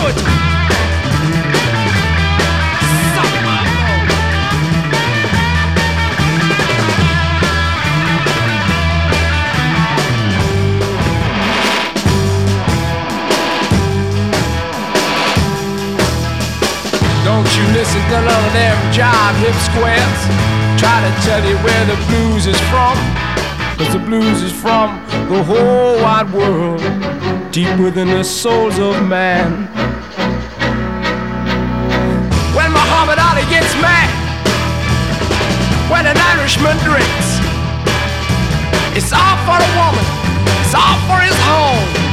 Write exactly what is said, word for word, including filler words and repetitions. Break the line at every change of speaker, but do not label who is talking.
foot. Suck my bone. Don't you listen to none of them jive hip squares. Try to tell you where the blues is from. 'Cause the blues is from the whole wide world, deep within the souls of man. When Muhammad Ali gets mad, when an Irishman drinks, it's all for the woman, it's all for his home.